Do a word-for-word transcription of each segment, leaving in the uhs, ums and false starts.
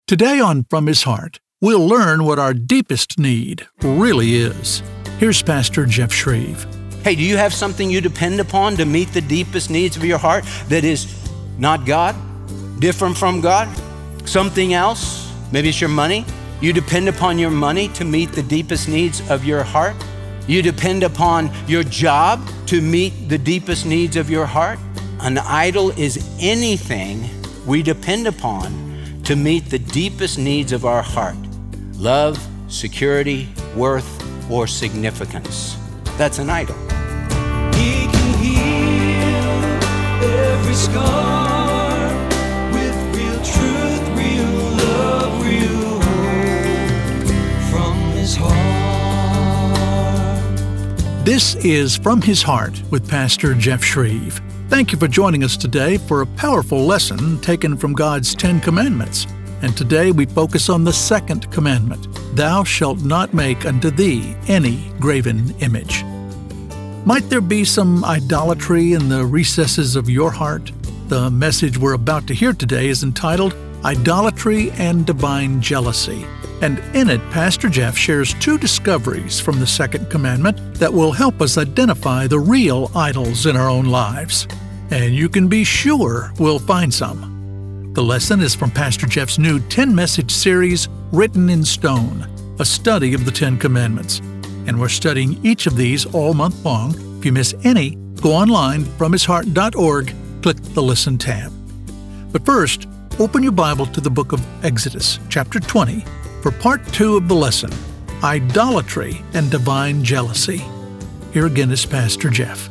Today on From His Heart, we'll learn what our deepest need really is. Here's Pastor Jeff Shreve. Hey, do you have something you depend upon to meet the deepest needs of your heart that is not God, different from God, something else? Maybe it's your money. You depend upon your money to meet the deepest needs of your heart. You depend upon your job to meet the deepest needs of your heart. An idol is anything we depend upon to meet the deepest needs of our heart. Love, security, worth, or significance. That's an idol. He can heal every scar with real truth, real love, real hope from His heart. This is From His Heart with Pastor Jeff Shreve. Thank you for joining us today for a powerful lesson taken from God's Ten Commandments. And today we focus on the second commandment, Thou shalt not make unto thee any graven image. Might there be some idolatry in the recesses of your heart? The message we're about to hear today is entitled Idolatry and Divine Jealousy. And in it, Pastor Jeff shares two discoveries from the second commandment that will help us identify the real idols in our own lives. And you can be sure we'll find some. The lesson is from Pastor Jeff's new ten-message series, Written in Stone, a study of the Ten Commandments. And we're studying each of these all month long. If you miss any, go online, from his heart dot org, click the Listen tab. But first, open your Bible to the book of Exodus, chapter twenty, for part two of the lesson, Idolatry and Divine Jealousy. Here again is Pastor Jeff.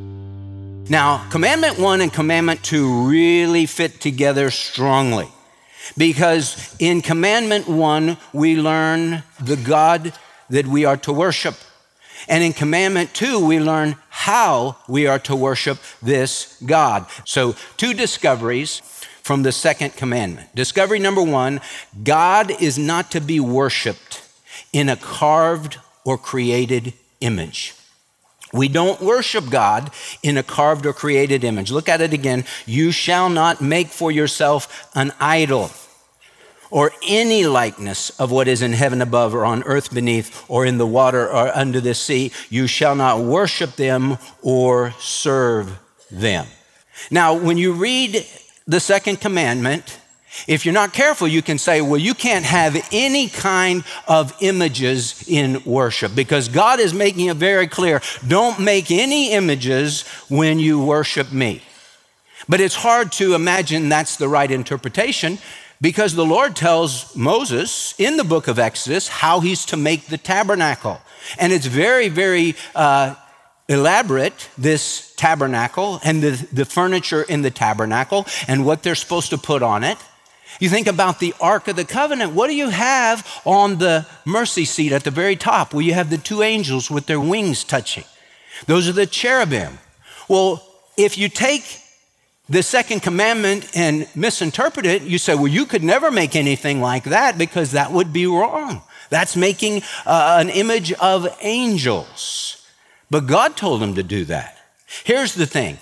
Now, Commandment one and Commandment two really fit together strongly because in Commandment one, we learn the God that we are to worship. And in Commandment two, we learn how we are to worship this God. So, two discoveries from the second commandment. Discovery number one, God is not to be worshiped in a carved or created image. We don't worship God in a carved or created image. Look at it again. You shall not make for yourself an idol or any likeness of what is in heaven above or on earth beneath or in the water or under the sea. You shall not worship them or serve them. Now, when you read the second commandment, if you're not careful, you can say, well, you can't have any kind of images in worship because God is making it very clear, don't make any images when you worship me. But it's hard to imagine that's the right interpretation because the Lord tells Moses in the book of Exodus how he's to make the tabernacle. And it's very, very uh, elaborate, this tabernacle and the, the furniture in the tabernacle and what they're supposed to put on it. You think about the Ark of the Covenant. What do you have on the mercy seat at the very top? Well, you have the two angels with their wings touching. Those are the cherubim. Well, if you take the second commandment and misinterpret it, you say, well, you could never make anything like that because that would be wrong. That's making uh, an image of angels. But God told him to do that. Here's the thing.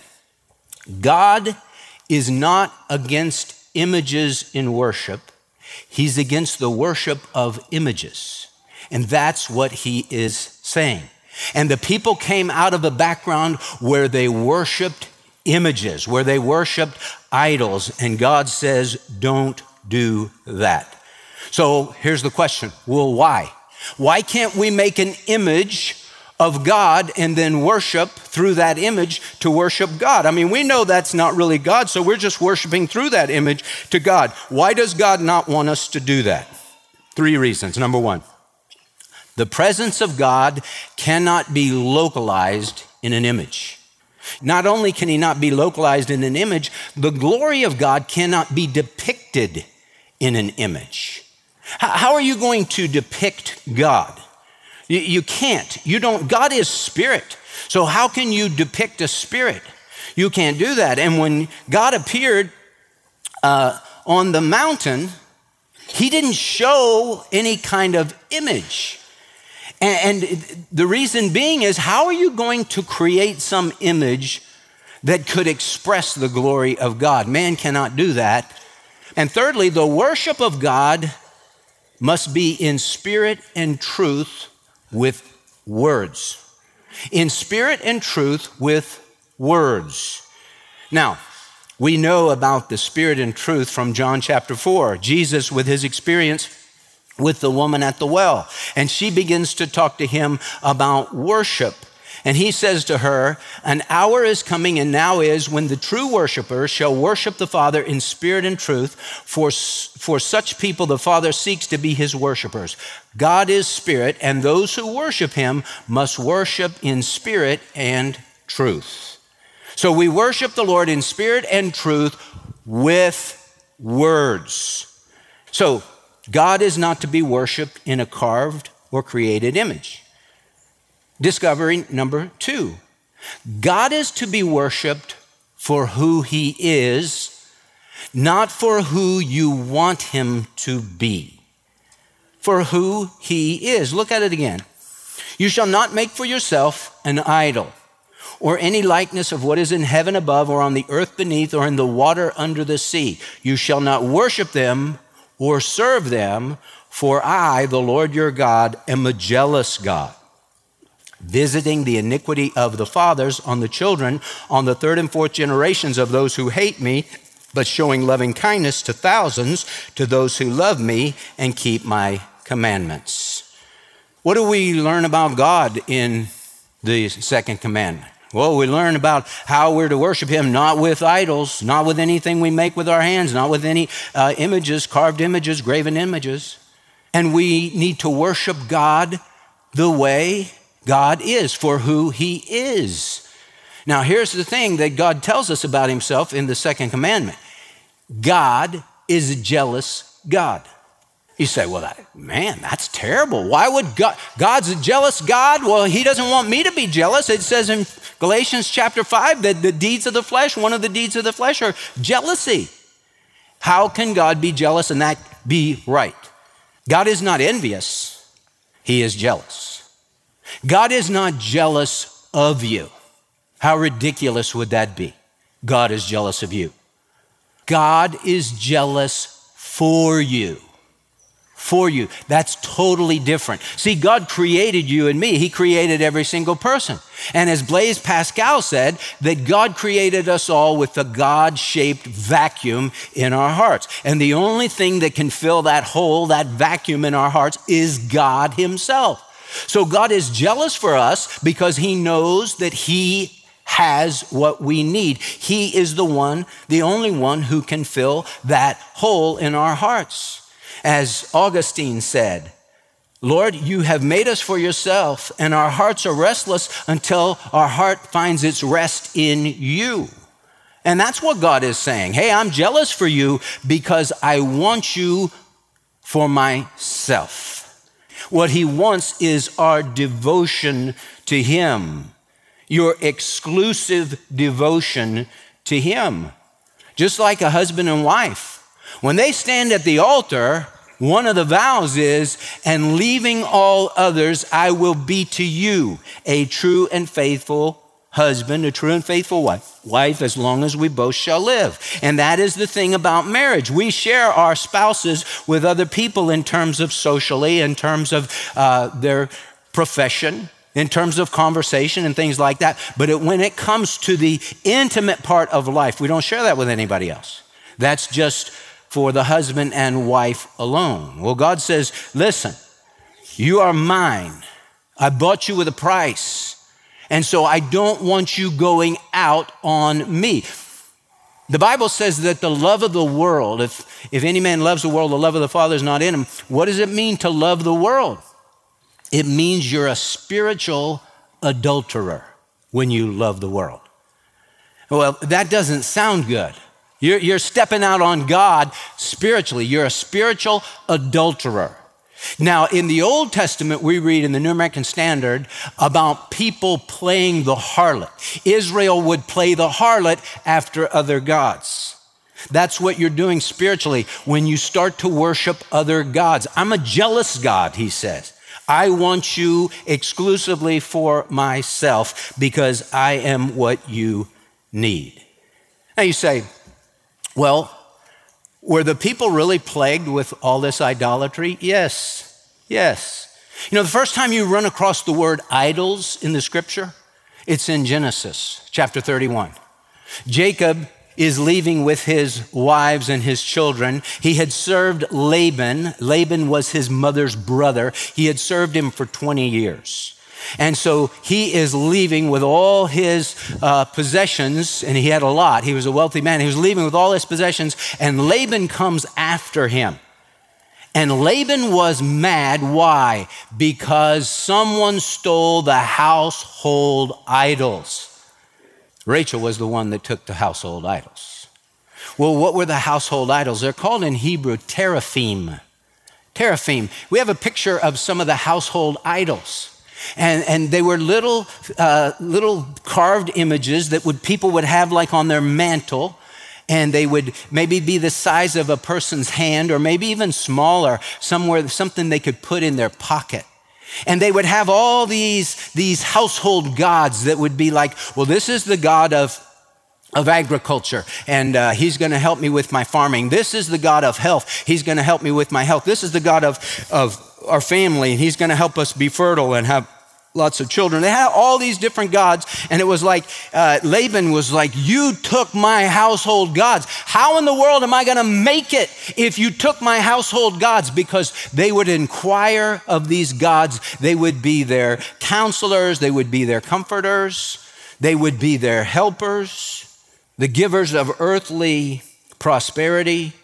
God is not against images in worship. He's against the worship of images. And that's what he is saying. And the people came out of a background where they worshiped images, where they worshiped idols. And God says, don't do that. So here's the question. Well, why? Why can't we make an image of God and then worship through that image to worship God? I mean, we know that's not really God, so we're just worshiping through that image to God. Why does God not want us to do that? Three reasons. Number one, the presence of God cannot be localized in an image. Not only can he not be localized in an image, the glory of God cannot be depicted in an image. How are you going to depict God? You, you can't. You don't. God is spirit. So how can you depict a spirit? You can't do that. And when God appeared uh, on the mountain, he didn't show any kind of image. And, and the reason being is, how are you going to create some image that could express the glory of God? Man cannot do that. And thirdly, the worship of God must be in spirit and truth with words. In spirit and truth with words. Now, we know about the spirit and truth from John chapter four. Jesus, with his experience with the woman at the well, and she begins to talk to him about worship. And he says to her, an hour is coming and now is when the true worshipers shall worship the Father in spirit and truth, for, for such people the Father seeks to be his worshipers. God is spirit, and those who worship him must worship in spirit and truth. So we worship the Lord in spirit and truth with words. So God is not to be worshiped in a carved or created image. Discovery number two, God is to be worshiped for who he is, not for who you want him to be. For who he is. Look at it again. You shall not make for yourself an idol, or any likeness of what is in heaven above, or on the earth beneath, or in the water under the sea. You shall not worship them or serve them, for I, the Lord your God, am a jealous God, visiting the iniquity of the fathers on the children, on the third and fourth generations of those who hate me, but showing loving kindness to thousands, to those who love me and keep my commandments. What do we learn about God in the second commandment? Well, we learn about how we're to worship him, not with idols, not with anything we make with our hands, not with any uh, images, carved images, graven images. And we need to worship God the way God is, for who he is. Now, here's the thing that God tells us about himself in the second commandment. God is a jealous God. You say, well, that, man, that's terrible. Why would God, God's a jealous God? Well, he doesn't want me to be jealous. It says in Galatians chapter five that the deeds of the flesh, one of the deeds of the flesh are jealousy. How can God be jealous and that be right? God is not envious. He is jealous. God is not jealous of you. How ridiculous would that be? God is jealous of you. God is jealous for you. For you. That's totally different. See, God created you and me. He created every single person. And as Blaise Pascal said, that God created us all with a God-shaped vacuum in our hearts. And the only thing that can fill that hole, that vacuum in our hearts, is God himself. So God is jealous for us because he knows that he has what we need. He is the one, the only one who can fill that hole in our hearts. As Augustine said, Lord, you have made us for yourself, and our hearts are restless until our heart finds its rest in you. And that's what God is saying. Hey, I'm jealous for you because I want you for myself. What he wants is our devotion to him, your exclusive devotion to him. Just like a husband and wife. When they stand at the altar, one of the vows is, and leaving all others, I will be to you a true and faithful husband, a true and faithful wife, wife as long as we both shall live. And that is the thing about marriage. We share our spouses with other people in terms of socially, in terms of uh, their profession, in terms of conversation and things like that. But it, when it comes to the intimate part of life, we don't share that with anybody else. That's just for the husband and wife alone. Well, God says, listen, you are mine. I bought you with a price. And so I don't want you going out on me. The Bible says that the love of the world, if, if any man loves the world, the love of the Father is not in him. What does it mean to love the world? It means you're a spiritual adulterer when you love the world. Well, that doesn't sound good. You're, you're stepping out on God spiritually. You're a spiritual adulterer. Now, in the Old Testament, we read in the New American Standard about people playing the harlot. Israel would play the harlot after other gods. That's what you're doing spiritually when you start to worship other gods. I'm a jealous God, he says. I want you exclusively for myself because I am what you need. Now you say, well, Were the people really plagued with all this idolatry? Yes, yes. You know, the first time you run across the word idols in the scripture, it's in Genesis chapter thirty-one. Jacob is leaving with his wives and his children. He had served Laban. Laban was his mother's brother. He had served him for twenty years. And so he is leaving with all his uh, possessions, and he had a lot. He was a wealthy man. He was leaving with all his possessions, and Laban comes after him. And Laban was mad. Why? Because someone stole the household idols. Rachel was the one that took the household idols. Well, what were the household idols? They're called in Hebrew teraphim. Teraphim. We have a picture of some of the household idols. And, and they were little, uh, little carved images that would people would have like on their mantle. And they would maybe be the size of a person's hand or maybe even smaller, somewhere, something they could put in their pocket. And they would have all these, these household gods that would be like, well, this is the God of, of agriculture, and uh, he's going to help me with my farming. This is the God of health. He's going to help me with my health. This is the God of, of our family, and he's going to help us be fertile and have lots of children. They had all these different gods, and it was like uh, Laban was like, you took my household gods. How in the world am I going to make it if you took my household gods? Because they would inquire of these gods. They would be their counselors. They would be their comforters. They would be their helpers, the givers of earthly prosperity,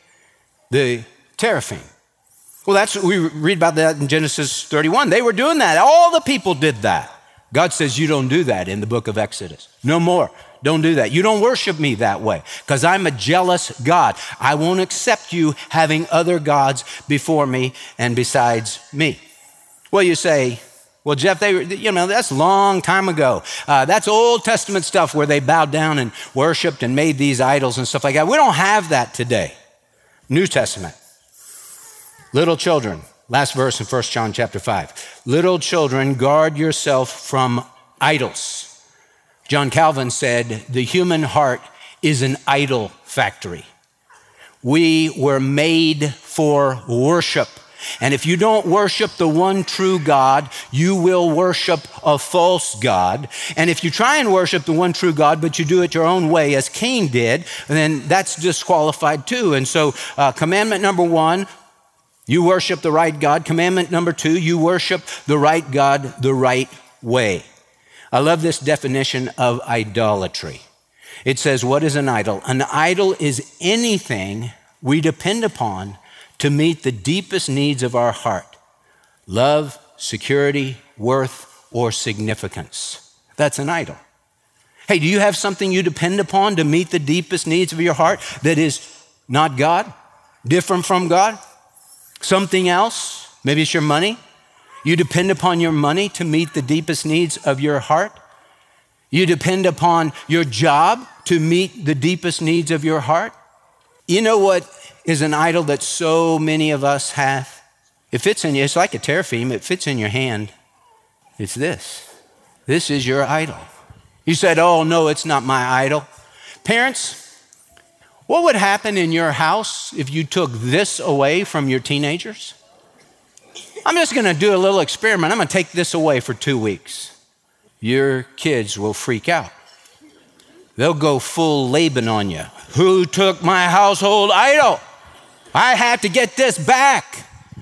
the teraphim. Well, that's what we read about that in Genesis thirty-one. They were doing that. All the people did that. God says, you don't do that in the book of Exodus. No more. Don't do that. You don't worship me that way because I'm a jealous God. I won't accept you having other gods before me and besides me. Well, you say, well, Jeff, they, you know, that's a long time ago. Uh, that's Old Testament stuff where they bowed down and worshiped and made these idols and stuff like that. We don't have that today. New Testament. Little children, last verse in First John chapter five. Little children, guard yourself from idols. John Calvin said, the human heart is an idol factory. We were made for worship. And if you don't worship the one true God, you will worship a false God. And if you try and worship the one true God, but you do it your own way, as Cain did, then that's disqualified too. And so uh, commandment number one, you worship the right God. Commandment number two, you worship the right God the right way. I love this definition of idolatry. It says, what is an idol? An idol is anything we depend upon to meet the deepest needs of our heart. Love, security, worth, or significance. That's an idol. Hey, do you have something you depend upon to meet the deepest needs of your heart that is not God, different from God? Something else, maybe it's your money. You depend upon your money to meet the deepest needs of your heart. You depend upon your job to meet the deepest needs of your heart. You know what is an idol that so many of us have? It fits in you. It's like a teraphim. It fits in your hand. It's this. This is your idol. You said, oh, no, it's not my idol. Parents, what would happen in your house if you took this away from your teenagers? I'm just going to do a little experiment. I'm going to take this away for two weeks. Your kids will freak out. They'll go full Laban on you. Who took my household idol? I have to get this back.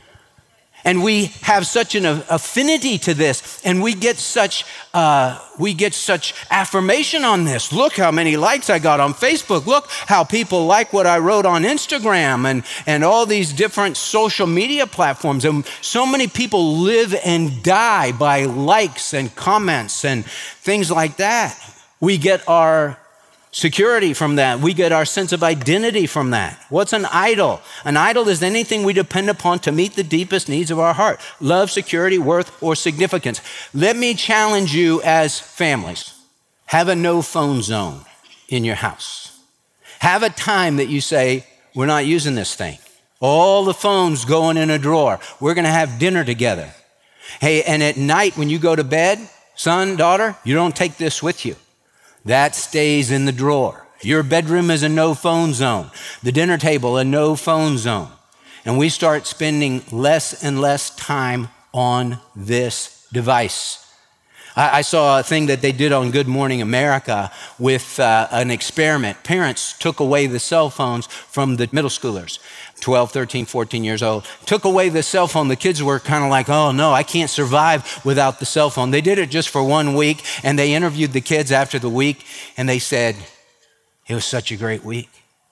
And we have such an affinity to this, and we get such uh, we get such affirmation on this. Look how many likes I got on Facebook. Look how people like what I wrote on Instagram and, and all these different social media platforms. And so many people live and die by likes and comments and things like that. We get our security from that. We get our sense of identity from that. What's an idol? An idol is anything we depend upon to meet the deepest needs of our heart. Love, security, worth, or significance. Let me challenge you as families. Have a no phone zone in your house. Have a time that you say, we're not using this thing. All the phones going in a drawer. We're going to have dinner together. Hey, and at night when you go to bed, son, daughter, you don't take this with you. That stays in the drawer. Your bedroom is a no phone zone. The dinner table, a no phone zone. And we start spending less and less time on this device. I, I saw a thing that they did on Good Morning America with uh, an experiment. Parents took away the cell phones from the middle schoolers, twelve, thirteen, fourteen years old. Took away the cell phone. The kids were kind of like, oh no, I can't survive without the cell phone. They did it just for one week, and they interviewed the kids after the week, and they said, it was such a great week.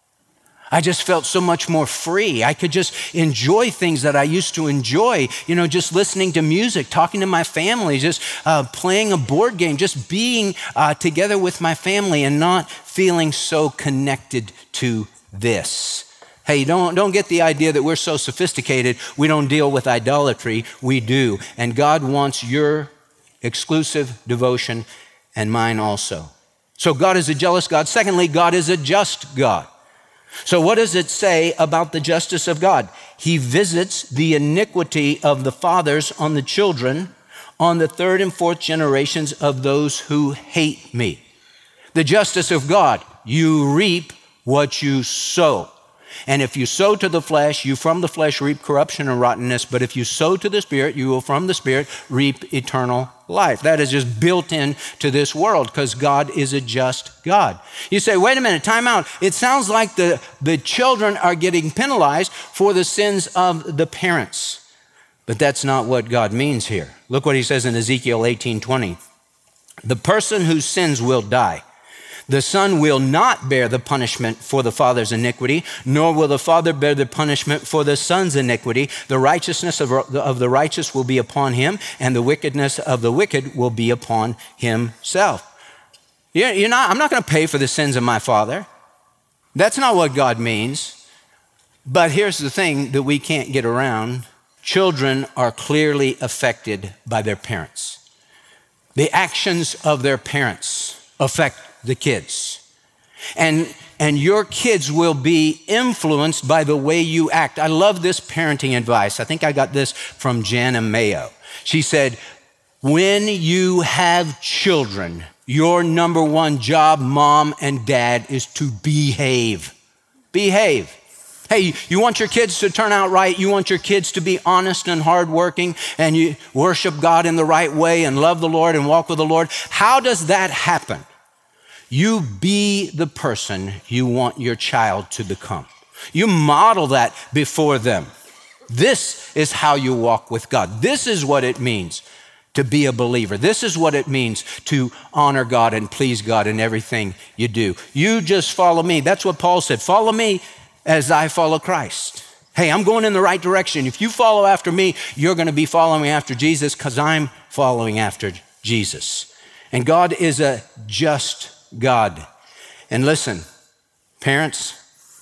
I just felt so much more free. I could just enjoy things that I used to enjoy, you know, just listening to music, talking to my family, just uh, playing a board game, just being uh, together with my family and not feeling so connected to this. Hey, don't, don't get the idea that we're so sophisticated, we don't deal with idolatry. We do. And God wants your exclusive devotion and mine also. So God is a jealous God. Secondly, God is a just God. So what does it say about the justice of God? He visits the iniquity of the fathers on the children, on the third and fourth generations of those who hate me. The justice of God, you reap what you sow. And if you sow to the flesh, you from the flesh reap corruption and rottenness. But if you sow to the Spirit, you will from the Spirit reap eternal life. That is just built in to this world because God is a just God. You say, wait a minute, time out. It sounds like the, the children are getting penalized for the sins of the parents. But that's not what God means here. Look what he says in Ezekiel eighteen twenty. The person who sins will die. The son will not bear the punishment for the father's iniquity, nor will the father bear the punishment for the son's iniquity. The righteousness of, of the righteous will be upon him, and the wickedness of the wicked will be upon himself. You're, you're not, I'm not going to pay for the sins of my father. That's not what God means. But here's the thing that we can't get around. Children are clearly affected by their parents. The actions of their parents affect the kids. And, and your kids will be influenced by the way you act. I love this parenting advice. I think I got this from Jana Mayo. She said, when you have children, your number one job, mom and dad, is to behave. Behave. Hey, you want your kids to turn out right. You want your kids to be honest and hardworking, and you worship God in the right way and love the Lord and walk with the Lord. How does that happen? You be the person you want your child to become. You model that before them. This is how you walk with God. This is what it means to be a believer. This is what it means to honor God and please God in everything you do. You just follow me. That's what Paul said. Follow me as I follow Christ. Hey, I'm going in the right direction. If you follow after me, you're going to be following after Jesus because I'm following after Jesus. And God is a just God. And listen, parents,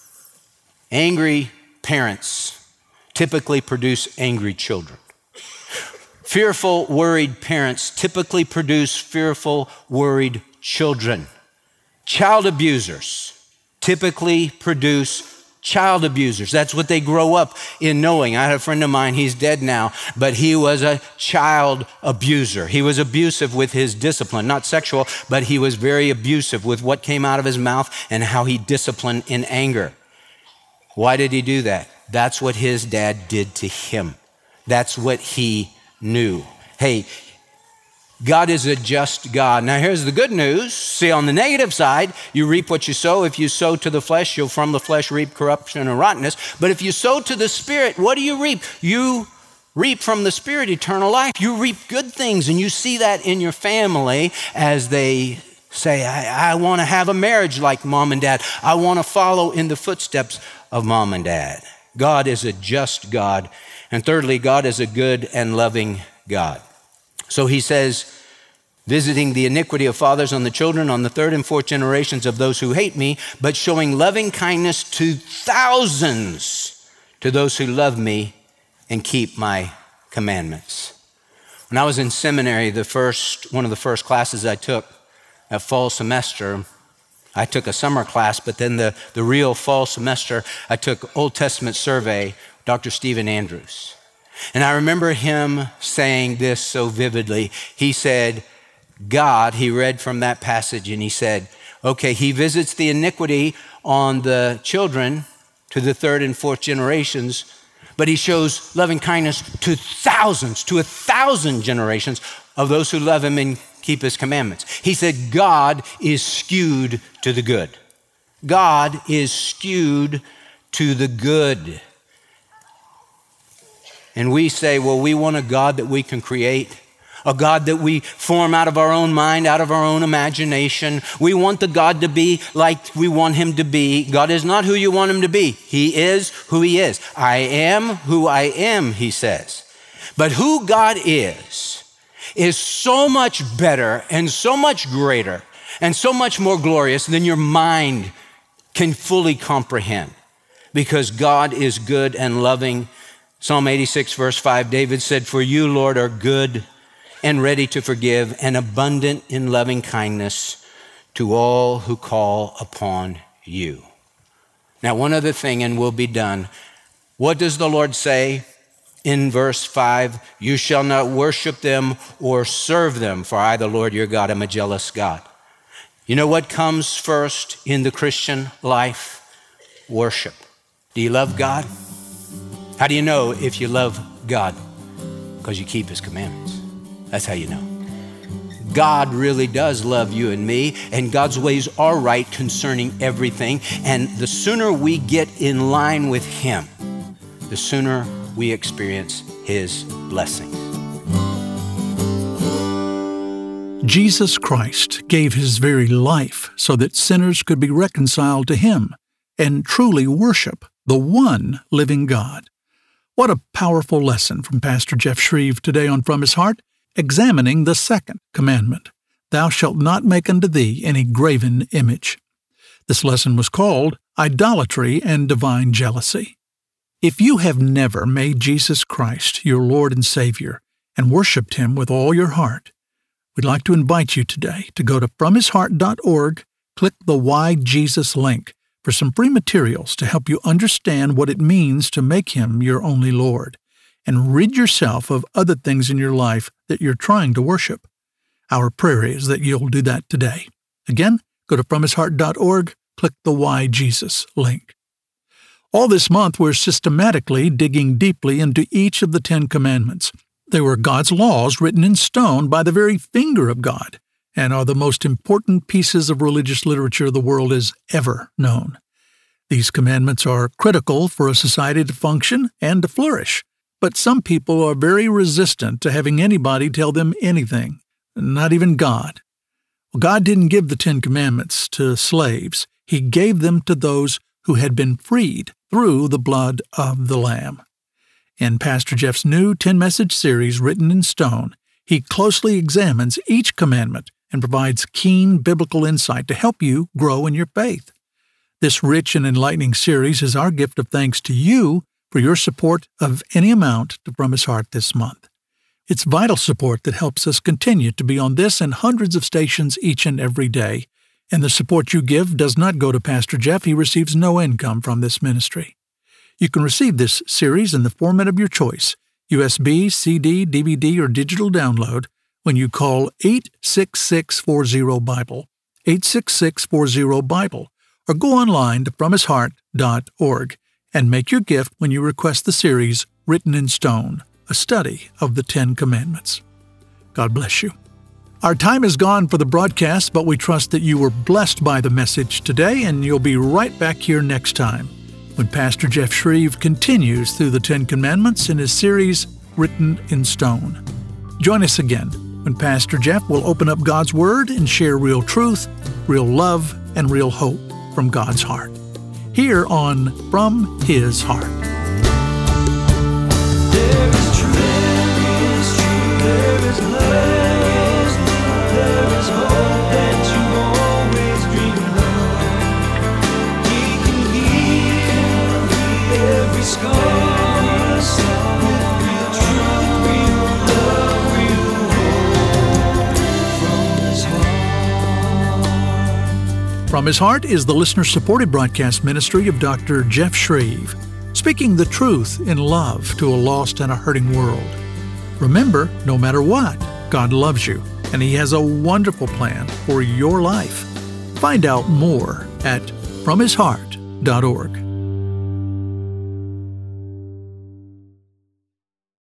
angry parents typically produce angry children. Fearful, worried parents typically produce fearful, worried children. Child abusers typically produce child abusers. That's what they grow up in knowing. I had a friend of mine, he's dead now, but he was a child abuser. He was abusive with his discipline, not sexual, but he was very abusive with what came out of his mouth and how he disciplined in anger. Why did he do that? That's what his dad did to him. That's what he knew. Hey, God is a just God. Now here's the good news. See, on the negative side, you reap what you sow. If you sow to the flesh, you'll from the flesh reap corruption and rottenness. But if you sow to the Spirit, what do you reap? You reap from the Spirit eternal life. You reap good things, and you see that in your family as they say, I, I want to have a marriage like mom and dad. I want to follow in the footsteps of mom and dad. God is a just God. And thirdly, God is a good and loving God. So he says, visiting the iniquity of fathers on the children, on the third and fourth generations of those who hate me, but showing loving kindness to thousands, to those who love me and keep my commandments. When I was in seminary, the first one of the first classes I took, a fall semester, I took a summer class, but then the, the real fall semester, I took Old Testament survey, Doctor Stephen Andrews. And I remember him saying this so vividly. He said, God, he read from that passage and he said, Okay, he visits the iniquity on the children to the third and fourth generations, but he shows loving kindness to thousands, to a thousand generations of those who love him and keep his commandments. He said God is skewed to the good. God is skewed to the good. And we say, well, we want a God that we can create, a God that we form out of our own mind, out of our own imagination. We want the God to be like we want him to be. God is not who you want him to be. He is who he is. I am who I am, he says. But who God is, is so much better and so much greater and so much more glorious than your mind can fully comprehend, because God is good and loving. Psalm eighty-six, verse five, David said, "For you, Lord, are good and ready to forgive and abundant in loving kindness to all who call upon you." Now, one other thing and we'll be done. What does the Lord say in verse five? "You shall not worship them or serve them, for I, the Lord your God, am a jealous God." You know what comes first in the Christian life? Worship. Do you love God? How do you know if you love God? Because you keep his commandments. That's how you know. God really does love you and me, and God's ways are right concerning everything. And the sooner we get in line with him, the sooner we experience his blessings. Jesus Christ gave his very life so that sinners could be reconciled to him and truly worship the one living God. What a powerful lesson from Pastor Jeff Shreve today on From His Heart, examining the second commandment, "Thou shalt not make unto thee any graven image." This lesson was called Idolatry and Divine Jealousy. If you have never made Jesus Christ your Lord and Savior and worshiped him with all your heart, we'd like to invite you today to go to from his heart dot org, click the Why Jesus link for some free materials to help you understand what it means to make him your only Lord, and rid yourself of other things in your life that you're trying to worship. Our prayer is that you'll do that today. Again, go to from his heart dot org, click the Why Jesus link. All this month, we're systematically digging deeply into each of the Ten Commandments. They were God's laws written in stone by the very finger of God, and are the most important pieces of religious literature the world has ever known. These commandments are critical for a society to function and to flourish, but some people are very resistant to having anybody tell them anything, not even God. Well, God didn't give the Ten Commandments to slaves. He gave them to those who had been freed through the blood of the Lamb. In Pastor Jeff's new ten-message series, Written in Stone, he closely examines each commandment and provides keen biblical insight to help you grow in your faith. This rich and enlightening series is our gift of thanks to you for your support of any amount to From His Heart this month. It's vital support that helps us continue to be on this and hundreds of stations each and every day, and the support you give does not go to Pastor Jeff. He receives no income from this ministry. You can receive this series in the format of your choice, U S B, C D, D V D, or digital download, when you call eight six six four zero Bible, eight six six four zero Bible, or go online to from his heart dot org and make your gift when you request the series Written in Stone, a study of the Ten Commandments. God bless you. Our time is gone for the broadcast, but we trust that you were blessed by the message today, and you'll be right back here next time when Pastor Jeff Shreve continues through the Ten Commandments in his series, Written in Stone. Join us again when Pastor Jeff will open up God's Word and share real truth, real love, and real hope from God's heart. Here on From His Heart. There is truth, there is truth, there is love, there is hope that you always dreamed of. He can heal every scar with real truth, real love, real hope from His heart. From His Heart is the listener-supported broadcast ministry of Doctor Jeff Shreve, speaking the truth in love to a lost and a hurting world. Remember, no matter what, God loves you, and He has a wonderful plan for your life. Find out more at from his heart dot org.